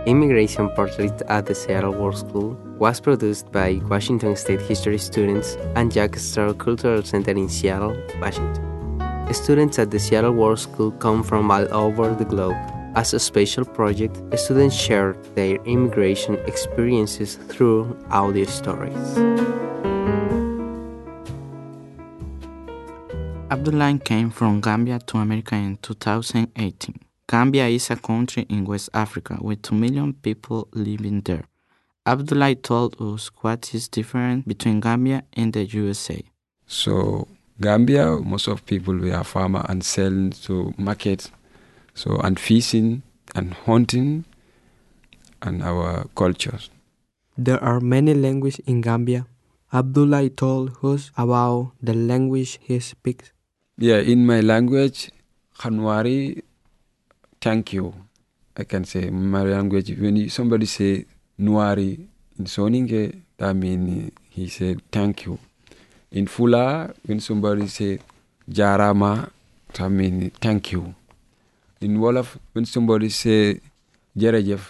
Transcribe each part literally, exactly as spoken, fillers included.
Immigration Portrait at the Seattle World School was produced by Washington State history students and Jack Straw Cultural Center in Seattle, Washington. Students at the Seattle World School come from all over the globe. As a special project, students share their immigration experiences through audio stories. Abdullah came from Gambia to America in two thousand eighteen. Gambia is a country in West Africa with two million people living there. Abdullah told us what is different between Gambia and the U S A. So Gambia, most of people we are farmer and selling to market, so and fishing and hunting and our cultures. There are many languages in Gambia. Abdullah told us about the language he speaks. Yeah, in my language, Khanwari, thank you. I can say in my language, when somebody say Nuari in Soninke, that means he said thank you. In Fula, when somebody say Jarama, that means thank you. In Wolof, when somebody say Jerejef,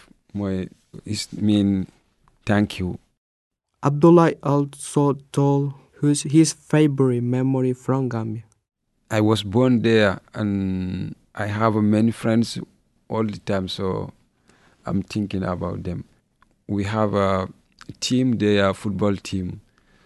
it means thank you. Abdullah also told us his favorite memory from Gambia. I was born there and I have many friends all the time, so I'm thinking about them. We have a team, they are a football team.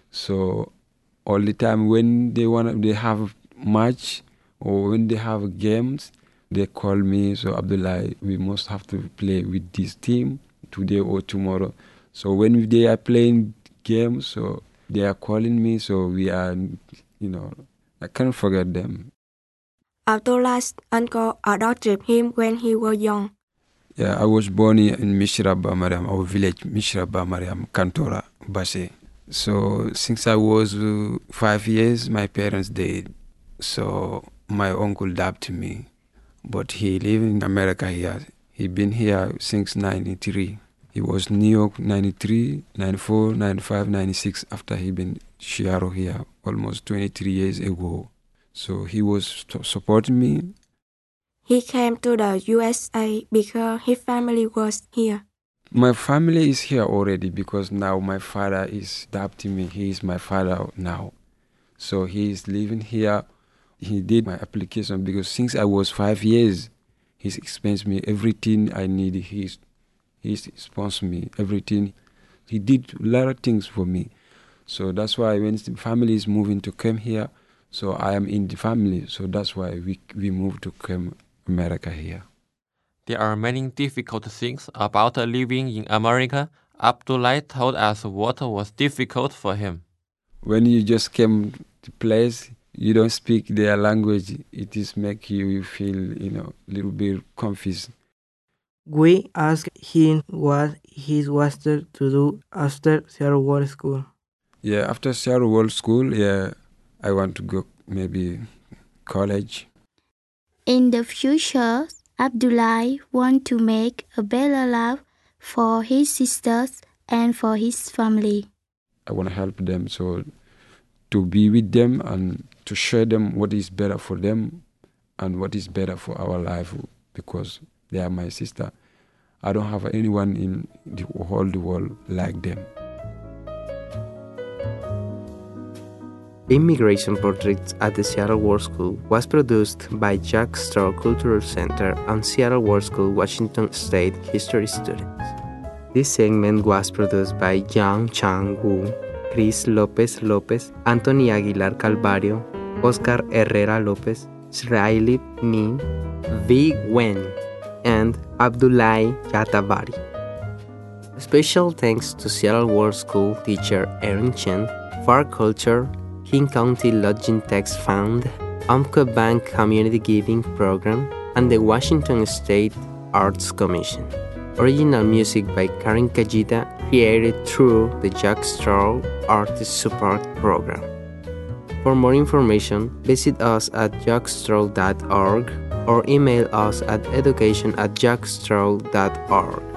So all the time when they want, they have match or when they have games, they call me. So Abdullah, we must have to play with this team today or tomorrow. So when they are playing games, so they are calling me. So we are, you know, I can't forget them. Abdullah's uncle adopted him when he was young. Yeah, I was born in Mishraba Mariam, our village, Mishraba Mariam, Kantora, Bashe. So since I was uh, five years, my parents died. So my uncle adopted me. But he lived in America here. He been here since ninety-three. He was New York ninety-three, ninety-four, ninety-five, ninety-six after he been Seattle here almost twenty-three years ago. So he was supporting me. He came to the U S A because his family was here. My family is here already because now my father is adopting me. He is my father now. So he is living here. He did my application because since I was five years, he's expensed me everything I need. He's he's sponsored me everything. He did a lot of things for me. So that's why when the family is moving to come here, so I am in the family. So that's why we we moved to come America here. There are many difficult things about living in America. Abdullah told us what was difficult for him. When you just came to place, you don't speak their language. It is make you feel, you know, a little bit confused. We asked him what he wanted to do after Seattle World School. Yeah, after Seattle World School, yeah, I want to go maybe college. In the future, Abdullah wants to make a better life for his sisters and for his family. I want to help them, so to be with them and to show them what is better for them and what is better for our life because they are my sister. I don't have anyone in the whole world like them. Immigration Portraits at the Seattle World School was produced by Jack Straw Cultural Center and Seattle World School Washington State history students. This segment was produced by Yang Chang Wu, Chris Lopez Lopez, Anthony Aguilar Calvario, Oscar Herrera Lopez, Sraili Min, V. Wen, and Abdullah Yatavari. Special thanks to Seattle World School teacher Erin Chen, Far Culture, King County Lodging Tax Fund, Umpqua Bank Community Giving Program, and the Washington State Arts Commission. Original music by Karen Kajita, created through the Jack Straw Artist Support Program. For more information, visit us at jackstraw dot org or email us at education at jackstraw dot org.